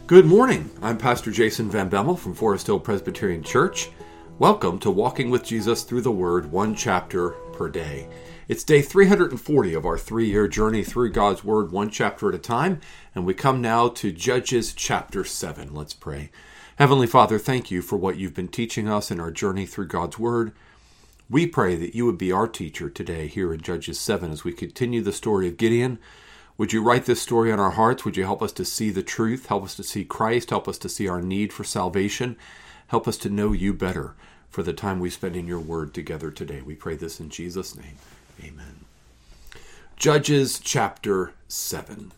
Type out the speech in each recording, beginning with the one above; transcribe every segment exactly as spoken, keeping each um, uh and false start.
Good morning. I'm Pastor Jason Van Bemmel from Forest Hill Presbyterian Church. Welcome to Walking with Jesus Through the Word, one chapter per day. It's day three hundred forty of our three-year journey through God's Word, one chapter at a time, and we come now to Judges chapter seven. Let's pray. Heavenly Father, thank you for what you've been teaching us in our journey through God's Word. We pray that you would be our teacher today here in Judges seven as we continue the story of Gideon. Would you write this story on our hearts? Would you help us to see the truth? Help us to see Christ. Help us to see our need for salvation. Help us to know you better for the time we spend in your word together today. We pray this in Jesus' name. Amen. Judges chapter seven.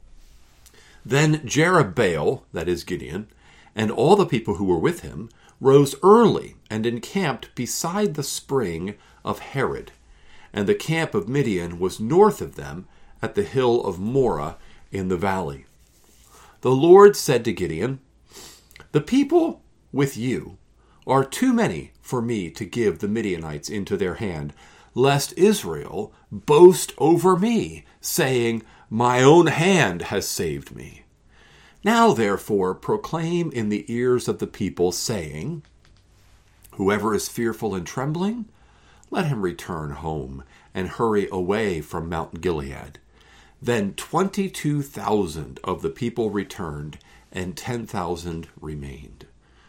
Then Jerubbaal, that is Gideon, and all the people who were with him rose early and encamped beside the spring of Harod. And the camp of Midian was north of them, at the hill of Moreh in the valley. The Lord said to Gideon, "The people with you are too many for me to give the Midianites into their hand, lest Israel boast over me, saying, 'My own hand has saved me.' Now therefore proclaim in the ears of the people, saying, 'Whoever is fearful and trembling, let him return home and hurry away from Mount Gilead.' Then twenty-two thousand of the people returned, and ten thousand remained.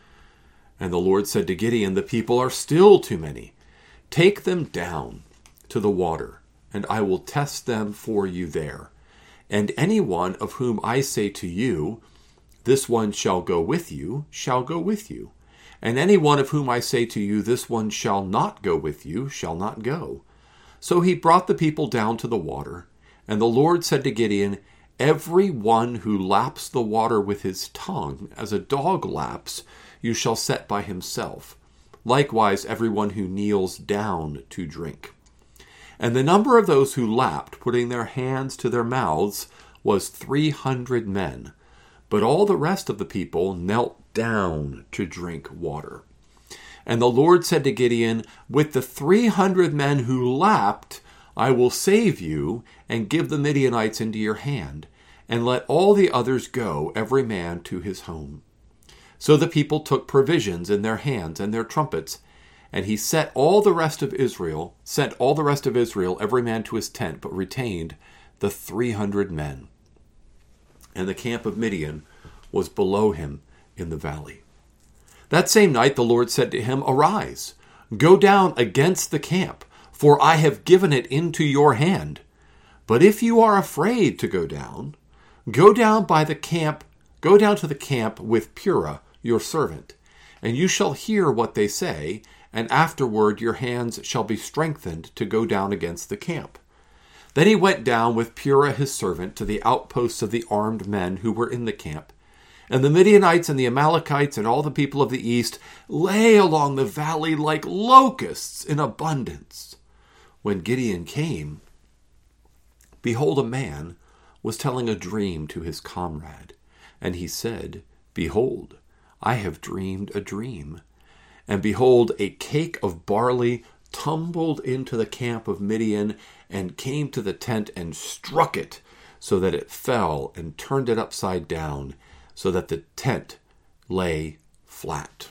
And the Lord said to Gideon, 'The people are still too many. Take them down to the water, and I will test them for you there. And any one of whom I say to you, this one shall go with you, shall go with you. And any one of whom I say to you, this one shall not go with you, shall not go.' So he brought the people down to the water. And the Lord said to Gideon, 'Every one who laps the water with his tongue, as a dog laps, you shall set by himself. Likewise, every one who kneels down to drink.' And the number of those who lapped, putting their hands to their mouths, was three hundred men. But all the rest of the people knelt down to drink water. And the Lord said to Gideon, 'With the three hundred men who lapped, I will save you and give the Midianites into your hand, and let all the others go, every man to his home.' So the people took provisions in their hands and their trumpets, and he set all the rest of Israel, sent all the rest of Israel, every man to his tent, but retained the three hundred men. And the camp of Midian was below him in the valley. That same night the Lord said to him, 'Arise, go down against the camp, for I have given it into your hand. But if you are afraid to go down, go down by the camp, go down to the camp with Purah, your servant, and you shall hear what they say, and afterward your hands shall be strengthened to go down against the camp.' Then he went down with Purah his servant to the outposts of the armed men who were in the camp. And the Midianites and the Amalekites and all the people of the east lay along the valley like locusts in abundance. When Gideon came, behold, a man was telling a dream to his comrade. And he said, 'Behold, I have dreamed a dream. And behold, a cake of barley tumbled into the camp of Midian and came to the tent and struck it, so that it fell, and turned it upside down, so that the tent lay flat.'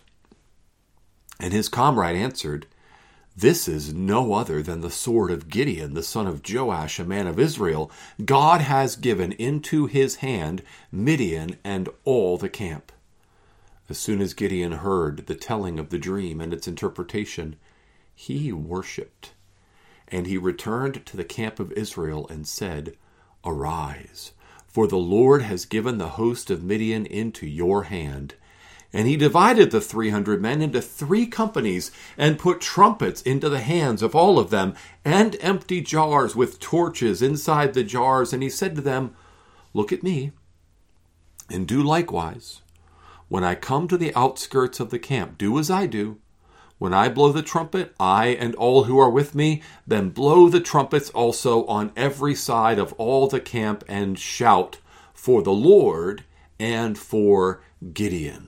And his comrade answered, 'This is no other than the sword of Gideon, the son of Joash, a man of Israel. God has given into his hand Midian and all the camp.' As soon as Gideon heard the telling of the dream and its interpretation, he worshipped. And he returned to the camp of Israel and said, 'Arise, for the Lord has given the host of Midian into your hand.' And he divided the three hundred men into three companies, and put trumpets into the hands of all of them, and empty jars with torches inside the jars. And he said to them, 'Look at me, and do likewise. When I come to the outskirts of the camp, do as I do. When I blow the trumpet, I and all who are with me, then blow the trumpets also on every side of all the camp, and shout for the Lord and for Gideon.'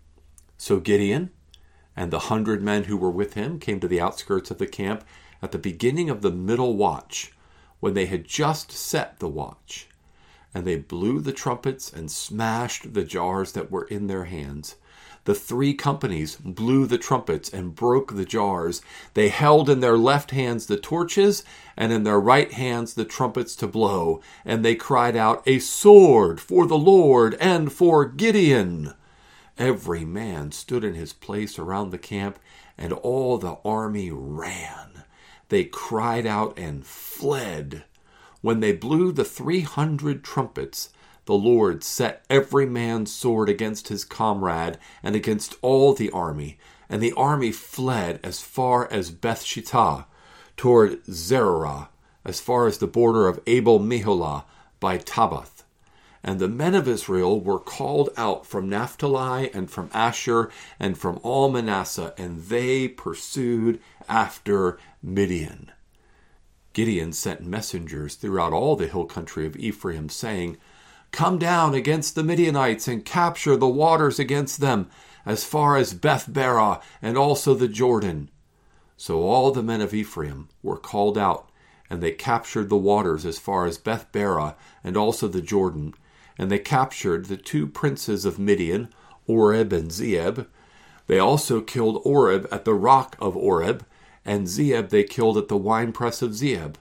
So Gideon and the hundred men who were with him came to the outskirts of the camp at the beginning of the middle watch, when they had just set the watch. and they blew the trumpets and smashed the jars that were in their hands. The three companies blew the trumpets and broke the jars. They held in their left hands the torches, and in their right hands the trumpets to blow. And they cried out, "A sword for the Lord and for Gideon!" Every man stood in his place around the camp, and all the army ran. They cried out and fled. When they blew the three hundred trumpets, the Lord set every man's sword against his comrade and against all the army, and the army fled as far as Beth-shittah, toward Zererah, as far as the border of Abel-meholah by Tabbath. And the men of Israel were called out from Naphtali and from Asher and from all Manasseh, and they pursued after Midian. Gideon sent messengers throughout all the hill country of Ephraim, saying, "Come down against the Midianites and capture the waters against them, as far as Beth-barah and also the Jordan." So all the men of Ephraim were called out, and they captured the waters as far as Beth-barah and also the Jordan. And they captured the two princes of Midian, Oreb and Zeeb. They also killed Oreb at the rock of Oreb, and Zeeb they killed at the winepress of Zeeb.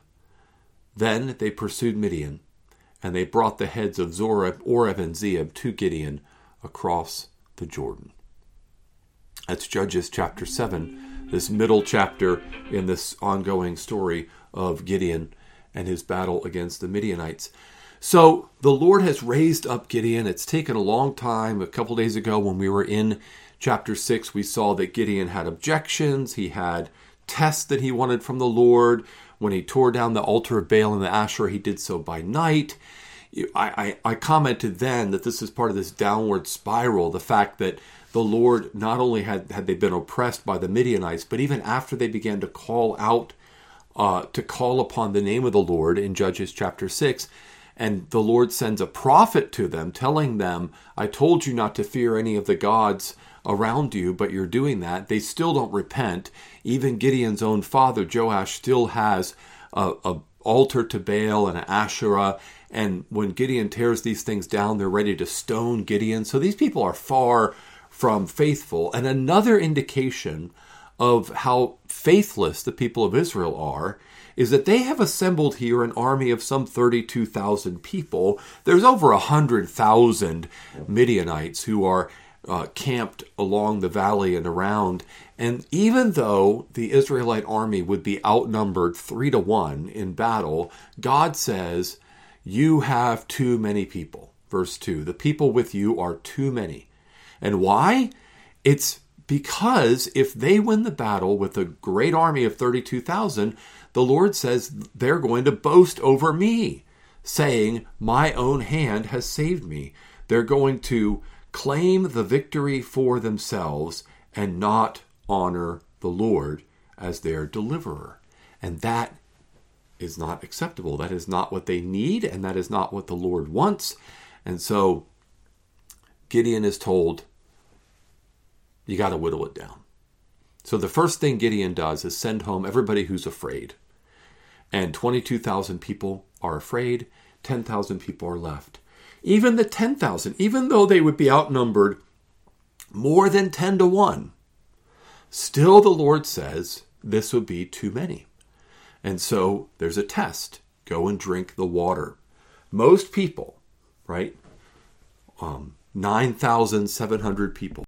Then they pursued Midian, and they brought the heads of Zoreb, Oreb, and Zeeb to Gideon across the Jordan. That's Judges chapter seven, this middle chapter in this ongoing story of Gideon and his battle against the Midianites. So the Lord has raised up Gideon. It's taken a long time. A couple days ago when we were in chapter six, we saw that Gideon had objections. He had tests that he wanted from the Lord. When he tore down the altar of Baal and the Asherah, he did so by night. I, I, I commented then that this is part of this downward spiral, the fact that the Lord, not only had, had they been oppressed by the Midianites, but even after they began to call out, uh, to call upon the name of the Lord in Judges chapter six, and the Lord sends a prophet to them telling them, "I told you not to fear any of the gods around you, but you're doing that." They still don't repent. Even Gideon's own father, Joash, still has a, a altar to Baal and an Asherah. And when Gideon tears these things down, they're ready to stone Gideon. So these people are far from faithful. And another indication of how faithless the people of Israel are is that they have assembled here an army of some thirty-two thousand people. There's over one hundred thousand Midianites who are uh, camped along the valley and around. And even though the Israelite army would be outnumbered three to one in battle, God says, "You have too many people." Verse two, "The people with you are too many." And why? It's because if they win the battle with a great army of thirty-two thousand, the Lord says they're going to boast over me, saying, "My own hand has saved me." They're going to claim the victory for themselves and not honor the Lord as their deliverer. And that is not acceptable. That is not what they need, and that is not what the Lord wants. And so Gideon is told, you got to whittle it down. So the first thing Gideon does is send home everybody who's afraid. And twenty-two thousand people are afraid, ten thousand people are left. Even the ten thousand, even though they would be outnumbered more than ten to one, still the Lord says this would be too many. And so there's a test. Go and drink the water. Most people, right? Um, nine thousand seven hundred people.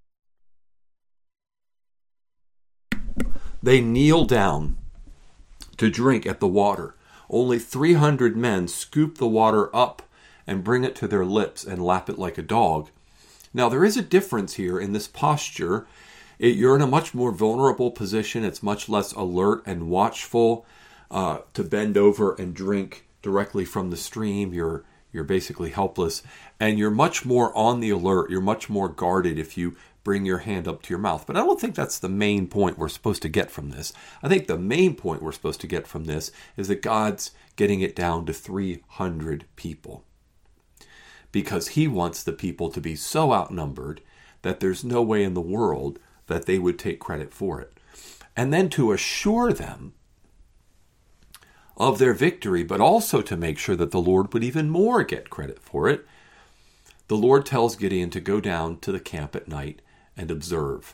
They kneel down to drink at the water. Only three hundred men scoop the water up and bring it to their lips and lap it like a dog. Now, there is a difference here in this posture. It, you're in a much more vulnerable position. It's much less alert and watchful uh, to bend over and drink directly from the stream. You're you're basically helpless. And you're much more on the alert. You're much more guarded if you bring your hand up to your mouth. But I don't think that's the main point we're supposed to get from this. I think the main point we're supposed to get from this is that God's getting it down to three hundred people. Because he wants the people to be so outnumbered that there's no way in the world that they would take credit for it. And then to assure them of their victory, but also to make sure that the Lord would even more get credit for it, the Lord tells Gideon to go down to the camp at night and observe.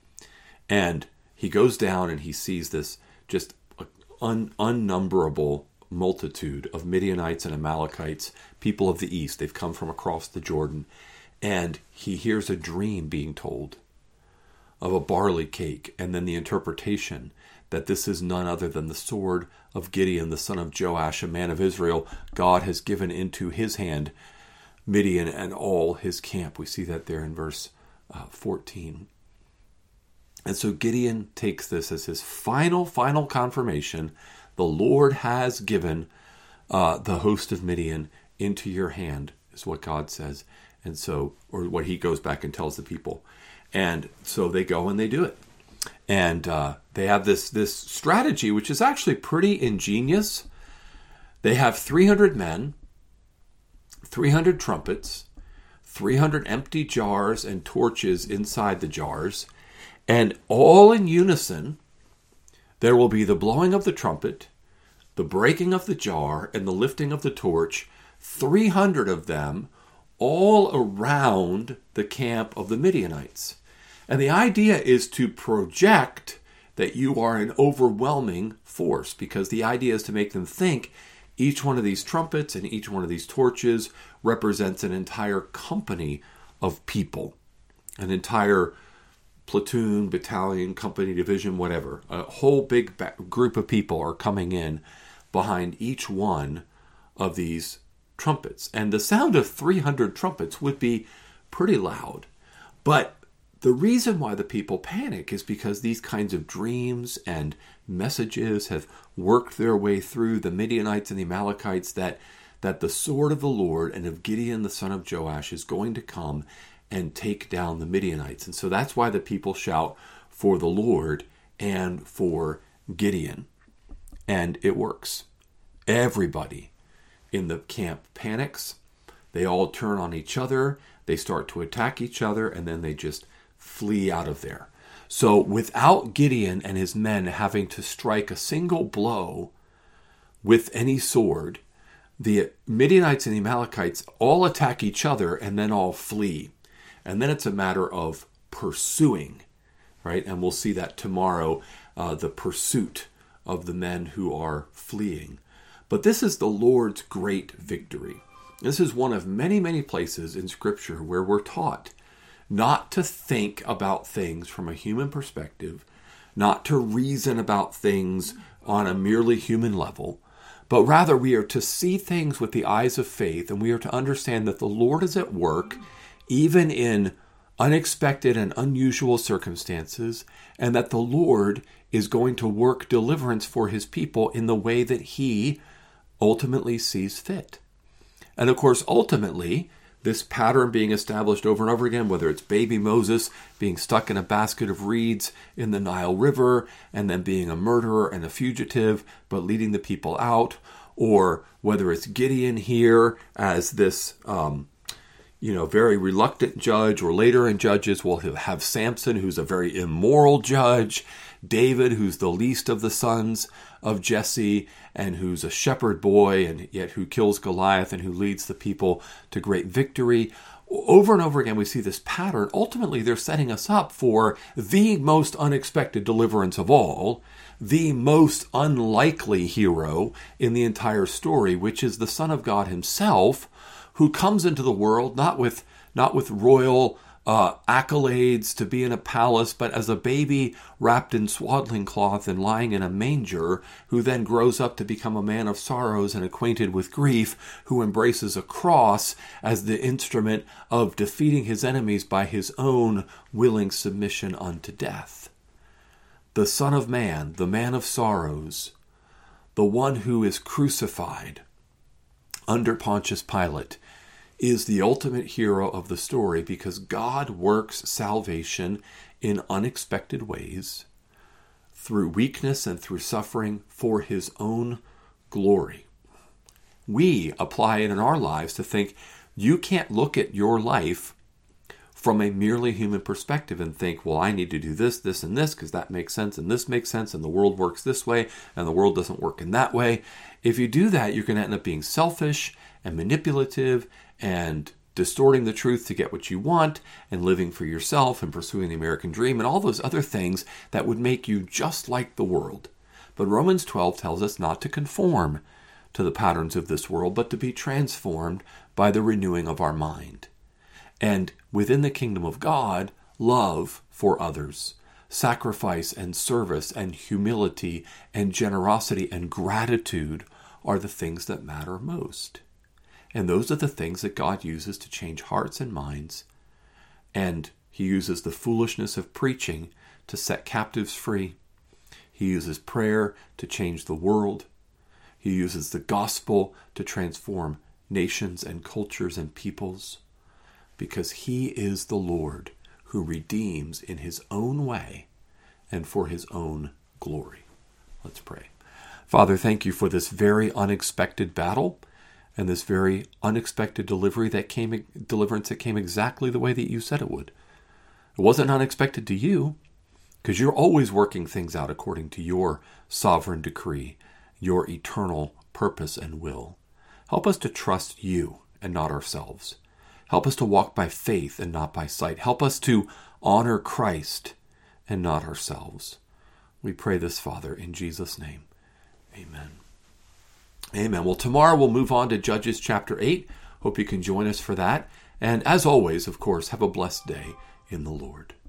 And he goes down and he sees this just un- unnumberable multitude of Midianites and Amalekites, people of the east. They've come from across the Jordan. And he hears a dream being told of a barley cake, and then the interpretation that this is none other than the sword of Gideon, the son of Joash, a man of Israel. God has given into his hand Midian and all his camp. We see that there in verse uh, fourteen. And so Gideon takes this as his final, final confirmation. The Lord has given uh, the host of Midian into your hand, is what God says. And so, or what he goes back and tells the people. And so they go and they do it. And uh, they have this, this strategy, which is actually pretty ingenious. They have three hundred men, three hundred trumpets, three hundred empty jars and torches inside the jars. And all in unison, there will be the blowing of the trumpet, the breaking of the jar, and the lifting of the torch, three hundred of them, all around the camp of the Midianites. And the idea is to project that you are an overwhelming force, because the idea is to make them think each one of these trumpets and each one of these torches represents an entire company of people, an entire platoon, battalion, company, division, whatever. A whole big ba- group of people are coming in behind each one of these trumpets. And the sound of three hundred trumpets would be pretty loud. But the reason why the people panic is because these kinds of dreams and messages have worked their way through the Midianites and the Amalekites that, that the sword of the Lord and of Gideon the son of Joash is going to come and take down the Midianites. And so that's why the people shout for the Lord and for Gideon. And it works. Everybody in the camp panics. They all turn on each other. They start to attack each other, and then they just flee out of there. So without Gideon and his men having to strike a single blow with any sword, the Midianites and the Amalekites all attack each other and then all flee. And then it's a matter of pursuing, right? And we'll see that tomorrow, uh, the pursuit of the men who are fleeing. But this is the Lord's great victory. This is one of many, many places in Scripture where we're taught not to think about things from a human perspective, not to reason about things on a merely human level, but rather we are to see things with the eyes of faith, and we are to understand that the Lord is at work even in unexpected and unusual circumstances, and that the Lord is going to work deliverance for his people in the way that he ultimately sees fit. And of course, ultimately, this pattern being established over and over again, whether it's baby Moses being stuck in a basket of reeds in the Nile River and then being a murderer and a fugitive, but leading the people out, or whether it's Gideon here as this um, you know, very reluctant judge, or later in Judges we'll have Samson, who's a very immoral judge, David, who's the least of the sons of Jesse, and who's a shepherd boy, and yet who kills Goliath and who leads the people to great victory. Over and over again we see this pattern. Ultimately, they're setting us up for the most unexpected deliverance of all, the most unlikely hero in the entire story, which is the Son of God himself, who comes into the world not with not with royal uh, accolades to be in a palace, but as a baby wrapped in swaddling cloth and lying in a manger, who then grows up to become a man of sorrows and acquainted with grief, who embraces a cross as the instrument of defeating his enemies by his own willing submission unto death. The Son of Man, the man of sorrows, the one who is crucified under Pontius Pilate, is the ultimate hero of the story, because God works salvation in unexpected ways through weakness and through suffering for his own glory. We apply it in our lives to think you can't look at your life from a merely human perspective and think, well, I need to do this, this, and this because that makes sense and this makes sense and the world works this way and the world doesn't work in that way. If you do that, you're going to end up being selfish and manipulative and distorting the truth to get what you want and living for yourself and pursuing the American dream and all those other things that would make you just like the world. But Romans twelve tells us not to conform to the patterns of this world, but to be transformed by the renewing of our mind. And within the kingdom of God, love for others, sacrifice and service and humility and generosity and gratitude are the things that matter most. And those are the things that God uses to change hearts and minds. And he uses the foolishness of preaching to set captives free. He uses prayer to change the world. He uses the gospel to transform nations and cultures and peoples. Because he is the Lord who redeems in his own way and for his own glory. Let's pray. Father, thank you for this very unexpected battle and this very unexpected delivery that came, deliverance that came exactly the way that you said it would. It wasn't unexpected to you, because you're always working things out according to your sovereign decree, your eternal purpose and will. Help us to trust you and not ourselves. Help us to walk by faith and not by sight. Help us to honor Christ and not ourselves. We pray this, Father, in Jesus' name. Amen. Amen. Well, tomorrow we'll move on to Judges chapter eight. Hope you can join us for that. And as always, of course, have a blessed day in the Lord.